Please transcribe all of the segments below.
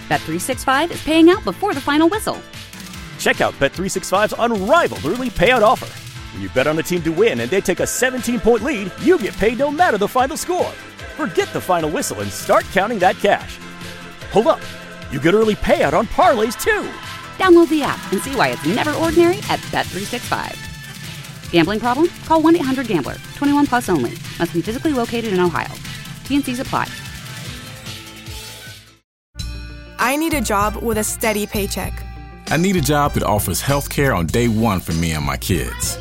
Bet365 is paying out before the final whistle. Check out Bet365's unrivaled early payout offer. When you bet on a team to win and they take a 17-point lead, you get paid no matter the final score. Forget the final whistle and start counting that cash. Hold up. You get early payout on parlays, too. Download the app and see why it's never ordinary at Bet365. Gambling problem? Call 1-800-GAMBLER. 21 plus only. Must be physically located in Ohio. T&Cs apply. I need a job with a steady paycheck. I need a job that offers health care on day one for me and my kids.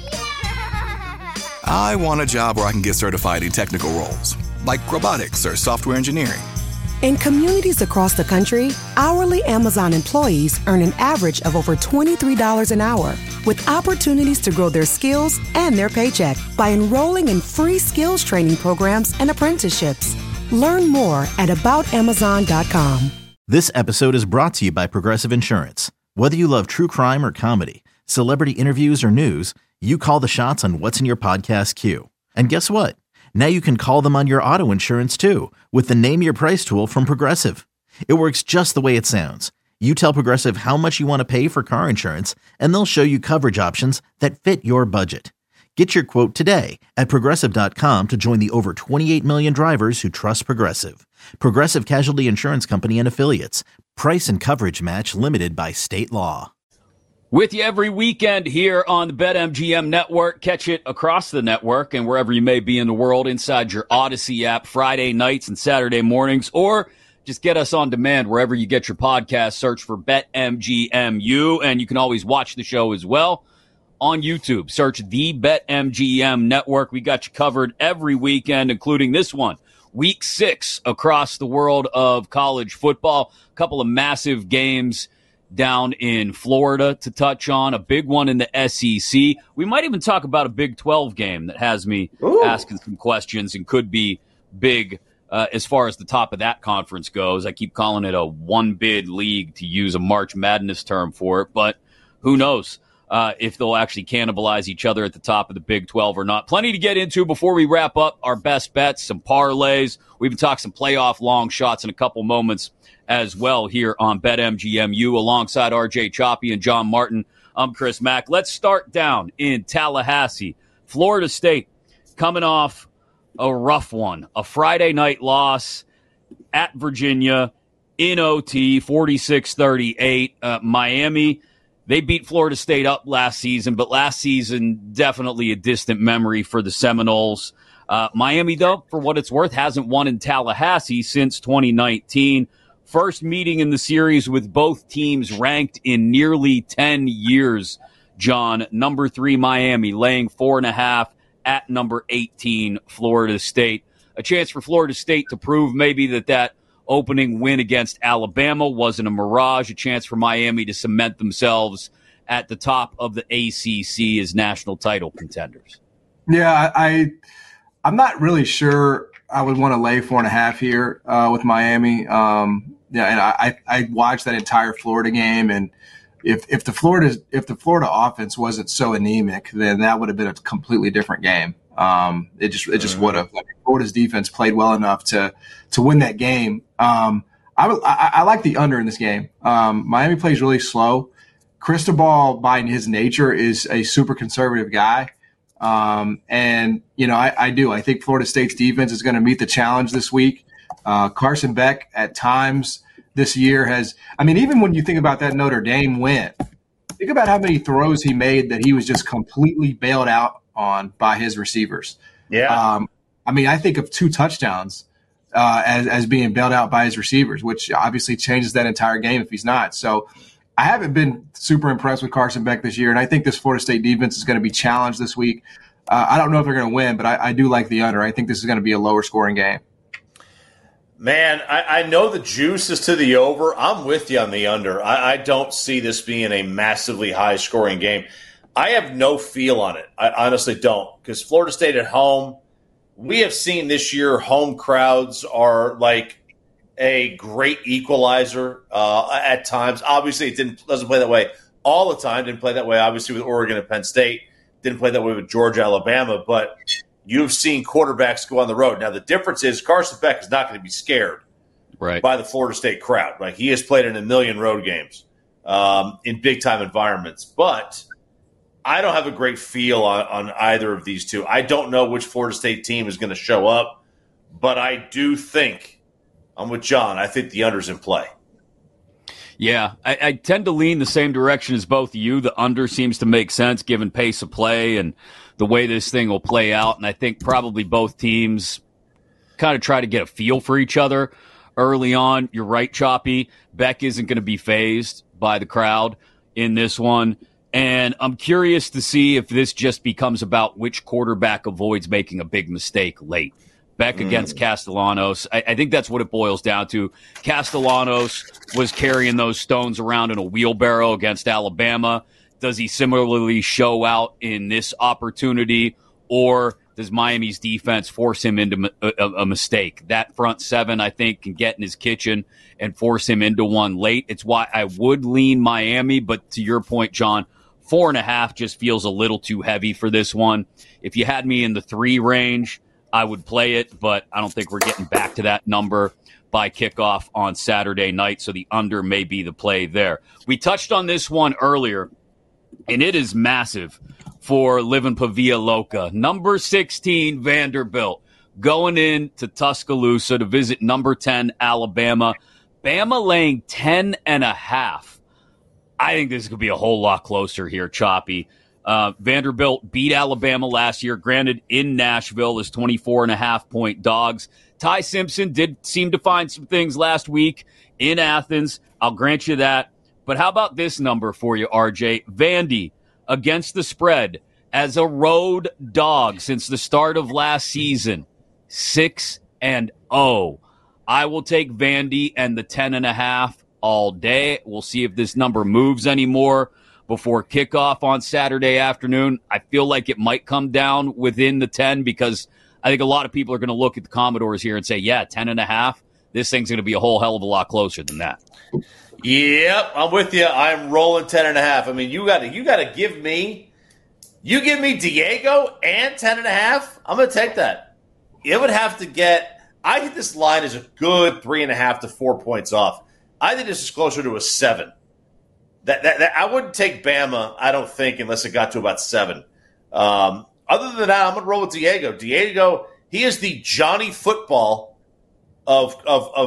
I want a job where I can get certified in technical roles, like robotics or software engineering. In communities across the country, hourly Amazon employees earn an average of over $23 an hour, with opportunities to grow their skills and their paycheck by enrolling in free skills training programs and apprenticeships. Learn more at aboutamazon.com. This episode is brought to you by Progressive Insurance. Whether you love true crime or comedy, celebrity interviews or news, you call the shots on what's in your podcast queue. And guess what? Now you can call them on your auto insurance too with the Name Your Price tool from Progressive. It works just the way it sounds. You tell Progressive how much you want to pay for car insurance, and they'll show you coverage options that fit your budget. Get your quote today at Progressive.com to join the over 28 million drivers who trust Progressive. Progressive Casualty Insurance Company and Affiliates. Price and coverage match limited by state law. With you every weekend here on the BetMGM Network. Catch it across the network and wherever you may be in the world inside your Odyssey app Friday nights and Saturday mornings, or just get us on demand wherever you get your podcast. Search for BetMGMU, and you can always watch the show as well on YouTube. Search the BetMGM Network. We got you covered every weekend, including this one, Week 6 across the world of college football. A couple of massive games down in Florida to touch on, a big one in the SEC. We might even talk about a Big 12 game that has me asking some questions and could be big as far as the top of that conference goes. I keep calling it a one-bid league, to use a March Madness term for it, but who knows if they'll actually cannibalize each other at the top of the Big 12 or not. Plenty to get into before we wrap up our best bets, some parlays. We've been talking some playoff long shots in a couple moments as well here on BetMGMU alongside RJ Choppy and John Martin. I'm Chris Mack. Let's start down in Tallahassee. Florida State coming off a rough one, a Friday night loss at Virginia in OT, 46-38. Miami, they beat Florida State up last season, but last season definitely a distant memory for the Seminoles. Miami, though, for what it's worth, hasn't won in Tallahassee since 2019. First meeting in the series with both teams ranked in nearly 10 years, John. Number 3, Miami, laying 4.5 at number 18, Florida State. A chance for Florida State to prove maybe that opening win against Alabama wasn't a mirage. A chance for Miami to cement themselves at the top of the ACC as national title contenders. Yeah, I'm not really sure I would want to lay 4.5 here with Miami. And I watched that entire Florida game, and if the Florida offense wasn't so anemic, then that would have been a completely different game. It just would have. Like, Florida's defense played well enough to win that game. I like the under in this game. Miami plays really slow. Cristobal, by his nature, is a super conservative guy. And, I think Florida State's defense is going to meet the challenge this week. Carson Beck at times this year even when you think about that Notre Dame win, think about how many throws he made that he was just completely bailed out on by his receivers. Yeah. I think of 2 touchdowns as being bailed out by his receivers, which obviously changes that entire game if he's not. So I haven't been super impressed with Carson Beck this year, and I think this Florida State defense is going to be challenged this week. I don't know if they're going to win, but I do like the under. I think this is going to be a lower scoring game. Man, I know the juice is to the over. I'm with you on the under. I don't see this being a massively high-scoring game. I have no feel on it. I honestly don't, because Florida State at home, we have seen this year home crowds are like a great equalizer at times. Obviously, it doesn't play that way all the time. Didn't play that way, obviously, with Oregon and Penn State. Didn't play that way with Georgia, Alabama. But you've seen quarterbacks go on the road. Now, the difference is Carson Beck is not going to be scared by the Florida State crowd. Like, he has played in a million road games in big-time environments. But I don't have a great feel on either of these two. I don't know which Florida State team is going to show up, but I do think, I'm with John, I think the under's in play. Yeah, I tend to lean the same direction as both of you. The under seems to make sense given pace of play and the way this thing will play out. And I think probably both teams kind of try to get a feel for each other early on. You're right, Choppy. Beck isn't going to be fazed by the crowd in this one. And I'm curious to see if this just becomes about which quarterback avoids making a big mistake late. Beck against Castellanos. I think that's what it boils down to. Castellanos was carrying those stones around in a wheelbarrow against Alabama. Does he similarly show out in this opportunity, or does Miami's defense force him into a mistake? That front seven, I think, can get in his kitchen and force him into one late. It's why I would lean Miami, but to your point, John, 4.5 just feels a little too heavy for this one. If you had me in the 3 range, I would play it, but I don't think we're getting back to that number by kickoff on Saturday night, so the under may be the play there. We touched on this one earlier, and it is massive for Living Pavia Loca. Number 16, Vanderbilt, going in to Tuscaloosa to visit number 10, Alabama. Bama laying 10.5. I think this could be a whole lot closer here, Choppy. Vanderbilt beat Alabama last year, granted in Nashville as 24.5-point dogs. Ty Simpson did seem to find some things last week in Athens. I'll grant you that. But how about this number for you, RJ? Vandy against the spread as a road dog since the start of last season, 6-0. I will take Vandy and the 10.5 all day. We'll see if this number moves anymore before kickoff on Saturday afternoon. I feel like it might come down within the 10 because I think a lot of people are going to look at the Commodores here and say, yeah, 10.5. This thing's going to be a whole hell of a lot closer than that. Yep, I'm with you. I'm rolling 10.5. I mean, you got to give me Diego and 10.5. I'm going to take that. It would have to get. I think this line is a good 3.5 to 4 points off. I think this is closer to a 7. That I wouldn't take Bama, I don't think, unless it got to about 7. Other than that, I'm going to roll with Diego. Diego, he is the Johnny Football of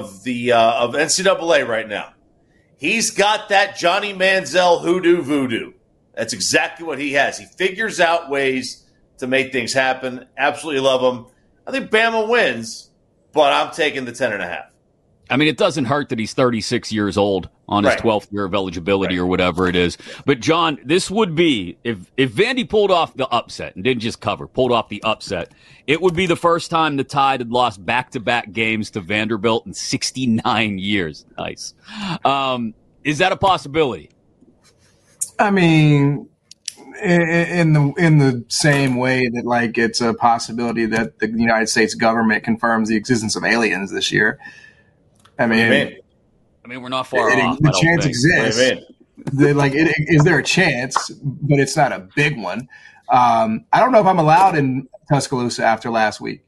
NCAA right now. He's got that Johnny Manziel hoodoo voodoo. That's exactly what he has. He figures out ways to make things happen. Absolutely love him. I think Bama wins, but I'm taking the 10.5. I mean, it doesn't hurt that he's 36 years old on his 12th year of eligibility or whatever it is. But, John, this would be, if Vandy pulled off the upset and didn't just cover, pulled off the upset, it would be the first time the Tide had lost back-to-back games to Vanderbilt in 69 years. Nice. Is that a possibility? I mean, in the same way that, like, it's a possibility that the United States government confirms the existence of aliens this year. I mean, we're not far off. The chance exists. Is there a chance? But it's not a big one. I don't know if I'm allowed in Tuscaloosa after last week.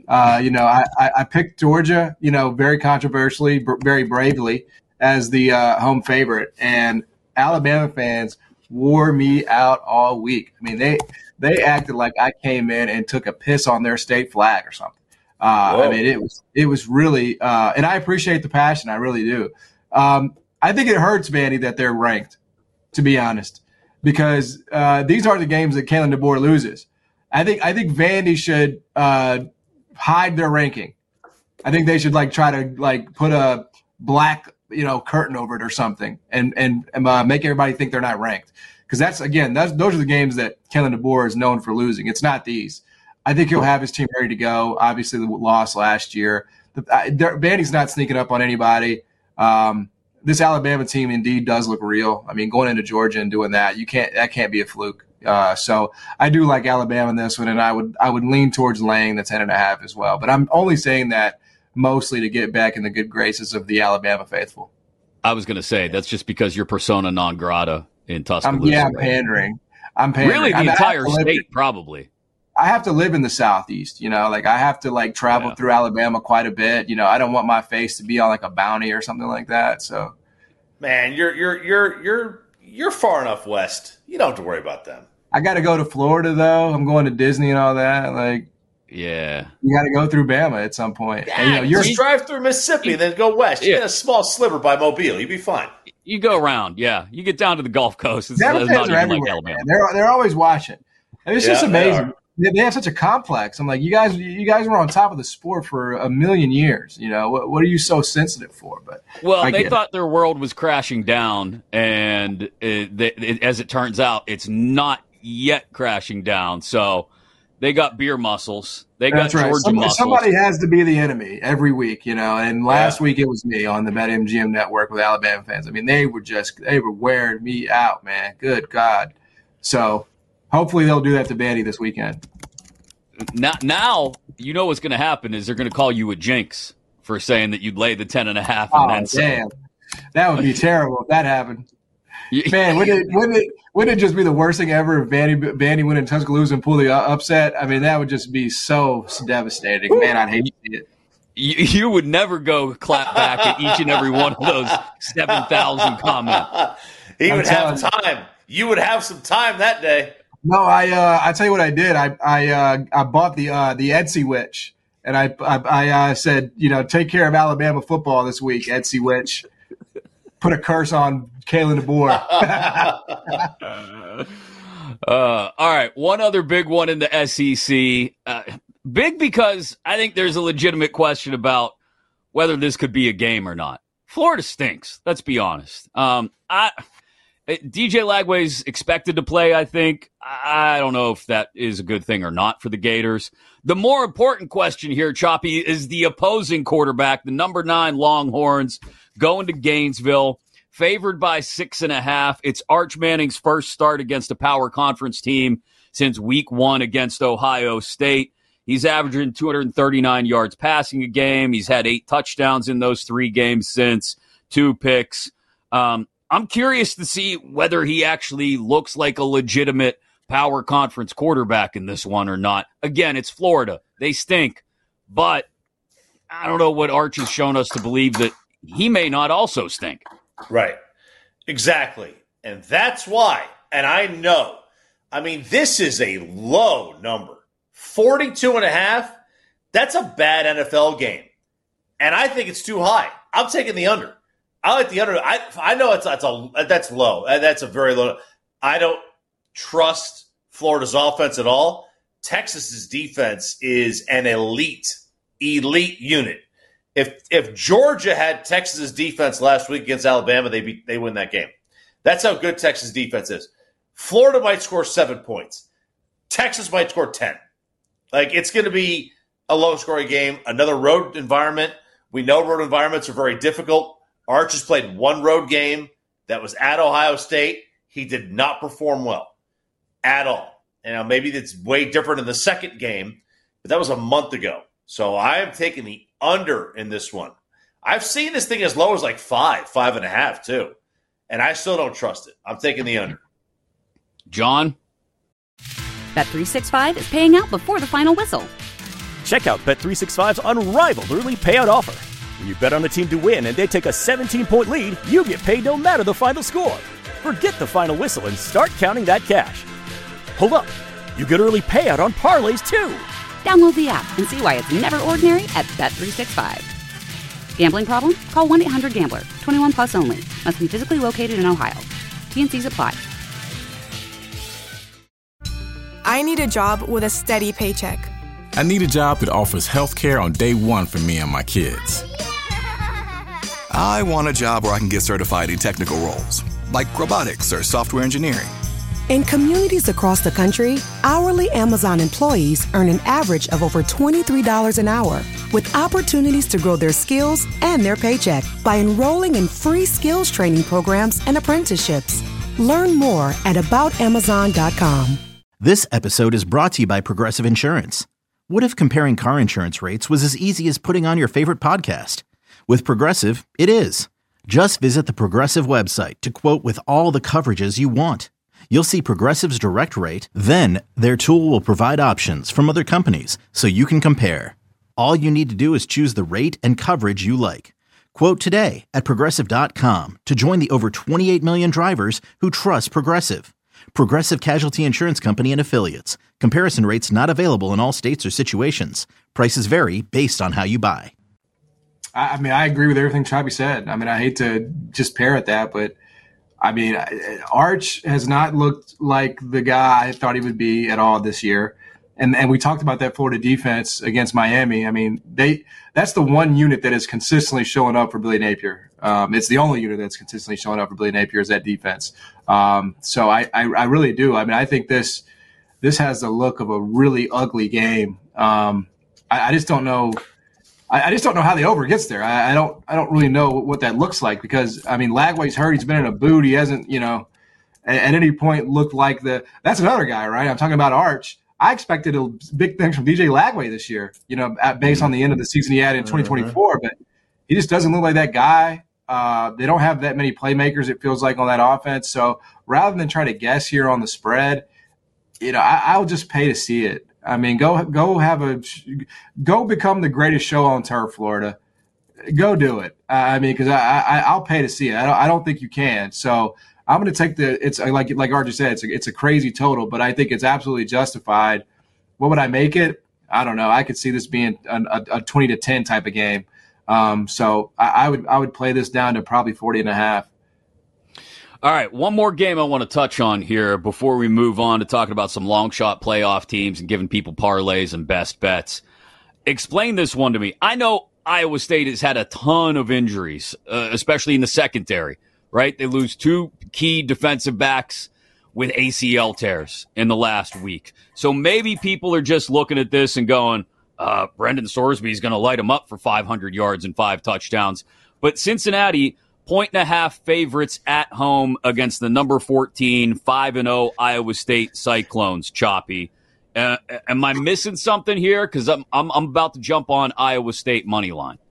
I picked Georgia, very controversially, very bravely, as the home favorite, and Alabama fans wore me out all week. I mean, they acted like I came in and took a piss on their state flag or something. I mean, it was really, and I appreciate the passion. I really do. I think it hurts Vandy that they're ranked, to be honest, because these are the games that Kalen DeBoer loses. I think Vandy should hide their ranking. I think they should try to put a black curtain over it or something and make everybody think they're not ranked. Because those are the games that Kalen DeBoer is known for losing. It's not these. I think he'll have his team ready to go. Obviously, the loss last year. Vandy's not sneaking up on anybody. This Alabama team indeed does look real. I mean, going into Georgia and doing that, that can't be a fluke. So I do like Alabama in this one, and I would lean towards laying the 10.5 as well. But I'm only saying that mostly to get back in the good graces of the Alabama faithful. I was going to say that's just because you're persona non grata in Tuscaloosa. I'm pandering. Really, the entire state, probably. I have to live in the Southeast, like I have to like travel through Alabama quite a bit. I don't want my face to be on like a bounty or something like that. So, man, you're far enough west. You don't have to worry about them. I got to go to Florida though. I'm going to Disney and all that. Like, yeah, you got to go through Bama at some point. Yeah, and, just drive through Mississippi and then go west. You get a small sliver by Mobile. You'll be fine. You go around, you get down to the Gulf Coast. It's Bama fans not are even like everywhere. Alabama. They're always watching. And it's just amazing. They have such a complex. I'm like, you guys were on top of the sport for a million years. What are you so sensitive for? But they thought their world was crashing down, and as it turns out, it's not yet crashing down. So they got beer muscles. They got Georgia muscles. Somebody has to be the enemy every week, And last week it was me on the BetMGM network with Alabama fans. I mean, they were wearing me out, man. Good God. So hopefully they'll do that to Vandy this weekend. Now you know what's going to happen is they're going to call you a jinx for saying that you'd lay the 10.5 and then some. Damn. That would be terrible if that happened. Man, wouldn't it just be the worst thing ever if Vandy went in Tuscaloosa and pulled the upset? I mean, that would just be so devastating. Man, I'd hate to see it. You would never go clap back at each and every one of those 7,000 comments. He would have time. You would have some time that day. No, I tell you what I did. I bought the Etsy Witch, and I said, take care of Alabama football this week, Etsy Witch. Put a curse on Kalen DeBoer. All right, one other big one in the SEC. Big because I think there's a legitimate question about whether this could be a game or not. Florida stinks. Let's be honest. DJ Lagway's expected to play, I think. I don't know if that is a good thing or not for the Gators. The more important question here, Choppy, is the opposing quarterback, the number 9 Longhorns, going to Gainesville, favored by 6.5. It's Arch Manning's first start against a power conference team since week 1 against Ohio State. He's averaging 239 yards passing a game. He's had 8 touchdowns in those 3 games since, 2 picks. I'm curious to see whether he actually looks like a legitimate power conference quarterback in this one or not. Again, it's Florida. They stink. But I don't know what Arch has shown us to believe that he may not also stink. Right. Exactly. And that's why. And I know. I mean, this is a low number. 42.5. That's a bad NFL game. And I think it's too high. I'm taking the under. I like the under. I know that's low. That's a very low. I don't trust Florida's offense at all. Texas's defense is an elite unit. If Georgia had Texas's defense last week against Alabama, they win that game. That's how good Texas defense is. Florida might score 7 points. Texas might score 10. Like, it's going to be a low-scoring game. Another road environment. We know road environments are very difficult. Arch has played 1 road game that was at Ohio State. He did not perform well at all. And maybe that's way different in the second game, but that was a month ago. So I am taking the under in this one. I've seen this thing as low as like 5.5 too, and I still don't trust it. I'm taking the under. John? Bet365 is paying out before the final whistle. Check out Bet365's unrivaled early payout offer. When you bet on a team to win and they take a 17-point lead, you get paid no matter the final score. Forget the final whistle and start counting that cash. Hold up. You get early payout on parlays, too. Download the app and see why it's never ordinary at Bet365. Gambling problem? Call 1-800-GAMBLER. 21 plus only. Must be physically located in Ohio. T&Cs apply. I need a job with a steady paycheck. I need a job that offers health care on day 1 for me and my kids. I want a job where I can get certified in technical roles, like robotics or software engineering. In communities across the country, hourly Amazon employees earn an average of over $23 an hour, with opportunities to grow their skills and their paycheck by enrolling in free skills training programs and apprenticeships. Learn more at aboutamazon.com. This episode is brought to you by Progressive Insurance. What if comparing car insurance rates was as easy as putting on your favorite podcast? With Progressive, it is. Just visit the Progressive website to quote with all the coverages you want. you'll see Progressive's direct rate, then their tool will provide options from other companies so you can compare. All you need to do is choose the rate and coverage you like. Quote today at Progressive.com to join the over 28 million drivers who trust Progressive. Progressive Casualty Insurance Company and Affiliates. Comparison rates not available in all states or situations. Prices vary based on how you buy. I mean, I agree with everything Choppy said. I mean, I hate to just parrot that, but I mean, Arch has not looked like the guy I thought he would be at all this year. And we talked about that Florida defense against Miami. I mean, that's the one unit that is consistently showing up for Billy Napier. It's the only unit that's consistently showing up for Billy Napier is that defense. So I really do. I mean, I think this has the look of a really ugly game. I just don't know. I just don't know how the over gets there. I don't really know what that looks like because, I mean, Lagway's hurt. He's been in a boot. He hasn't, at any point looked like that's another guy, right? I'm talking about Arch. I expected big things from DJ Lagway this year, based on the end of the season he had in 2024, but he just doesn't look like that guy. They don't have that many playmakers, it feels like, on that offense. So rather than try to guess here on the spread, I'll just pay to see it. I mean, go become the greatest show on turf, Florida. Go do it. I mean, because I'll pay to see it. I don't think you can. So I'm going to take it's like Archie said, it's a crazy total, but I think it's absolutely justified. What would I make it? I don't know. I could see this being a 20-10 type of game. So I would play this down to probably 40.5. All right, one more game I want to touch on here before we move on to talking about some long shot playoff teams and giving people parlays and best bets. Explain this one to me. I know Iowa State has had a ton of injuries, especially in the secondary, right? They lose two key defensive backs with ACL tears in the last week. So maybe people are just looking at this and going, Brendan Sorsby is going to light them up for 500 yards and 5 touchdowns. But Cincinnati, 1.5 favorites at home against the number 14, 5-0 Iowa State Cyclones, Choppy. Am I missing something here? Because I'm about to jump on Iowa State money line.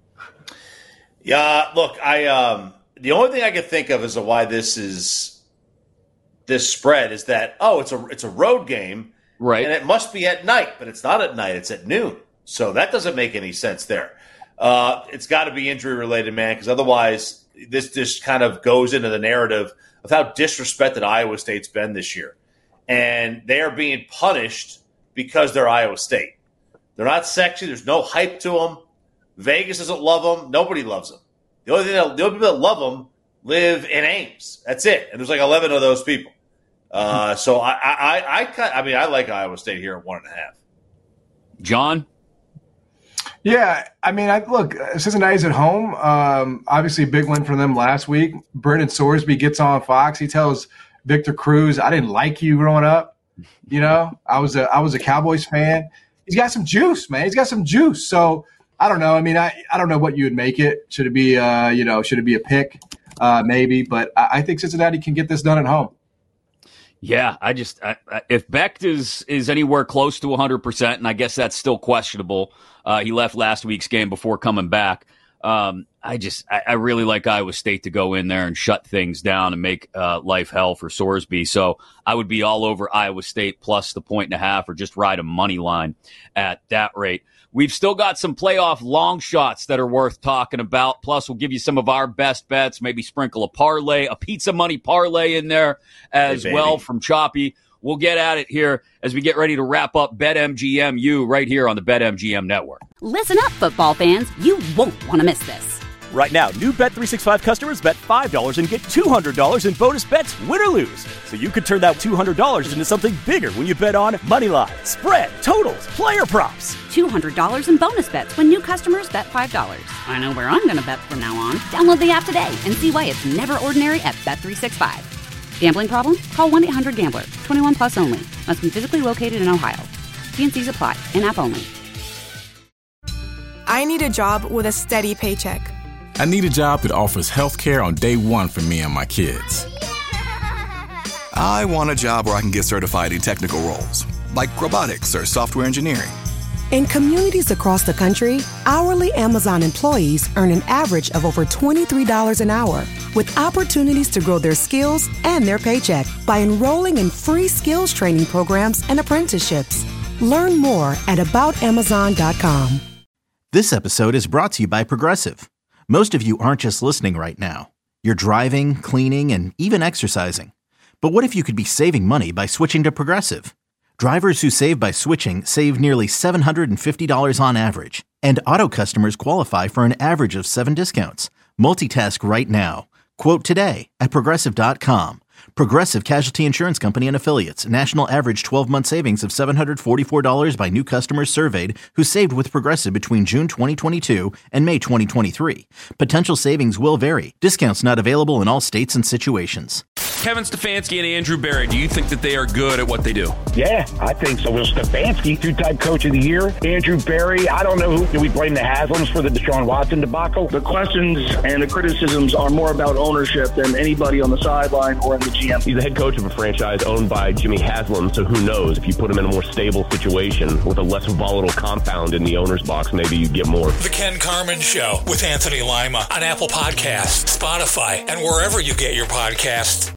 Yeah, look, the only thing I can think of as to why this spread is that it's a road game, right? And it must be at night, but it's not at night; it's at noon. So that doesn't make any sense there. It's got to be injury related, man, because otherwise this just kind of goes into the narrative of how disrespected Iowa State's been this year. And they are being punished because they're Iowa State. They're not sexy. There's no hype to them. Vegas doesn't love them. Nobody loves them. The only people that love them live in Ames. That's it. And there's like 11 of those people. So I like Iowa State here at 1.5. John? Yeah, I mean, look, Cincinnati's at home. Obviously, a big win for them last week. Brendan Sorsby gets on Fox. He tells Victor Cruz, "I didn't like you growing up. I was a Cowboys fan." He's got some juice, man. He's got some juice. So I don't know. I mean, I don't know what you would make it. Should it be should it be a pick? Maybe, but I think Cincinnati can get this done at home. Yeah, if Becht is anywhere close to 100%, and I guess that's still questionable. He left last week's game before coming back. I really like Iowa State to go in there and shut things down and make life hell for Sorsby. So I would be all over Iowa State plus the 1.5 or just ride a money line at that rate. We've still got some playoff long shots that are worth talking about. Plus, we'll give you some of our best bets, maybe sprinkle a parlay, a pizza money parlay in there as well from Choppy. We'll get at it here as we get ready to wrap up BetMGM right here on the BetMGM Network. Listen up, football fans. You won't want to miss this. Right now, new Bet365 customers bet $5 and get $200 in bonus bets, win or lose. So you could turn that $200 into something bigger when you bet on moneyline, spread, totals, player props. $200 in bonus bets when new customers bet $5. I know where I'm going to bet from now on. Download the app today and see why it's never ordinary at Bet365. Gambling problem? Call 1-800-GAMBLER. 21 plus only. Must be physically located in Ohio. T&Cs apply. In-app only. I need a job with a steady paycheck. I need a job that offers health care on day one for me and my kids. I want a job where I can get certified in technical roles, like robotics or software engineering. In communities across the country, hourly Amazon employees earn an average of over $23 an hour, with opportunities to grow their skills and their paycheck by enrolling in free skills training programs and apprenticeships. Learn more at aboutamazon.com. This episode is brought to you by Progressive. Most of you aren't just listening right now. You're driving, cleaning, and even exercising. But what if you could be saving money by switching to Progressive? Drivers who save by switching save nearly $750 on average, and auto customers qualify for an average of 7 discounts. Multitask right now. Quote today at Progressive.com. Progressive Casualty Insurance Company and Affiliates. National average 12-month savings of $744 by new customers surveyed who saved with Progressive between June 2022 and May 2023. Potential savings will vary. Discounts not available in all states and situations. Kevin Stefanski and Andrew Berry, do you think that they are good at what they do? Yeah, I think so. Will Stefanski, two-time coach of the year. Andrew Berry, I don't know who. Do we blame the Haslams for the Deshaun Watson debacle? The questions and the criticisms are more about ownership than anybody on the sideline or in the GM. He's the head coach of a franchise owned by Jimmy Haslam, so who knows? If you put him in a more stable situation with a less volatile compound in the owner's box, maybe you get more. The Ken Carman Show with Anthony Lima on Apple Podcasts, Spotify, and wherever you get your podcasts.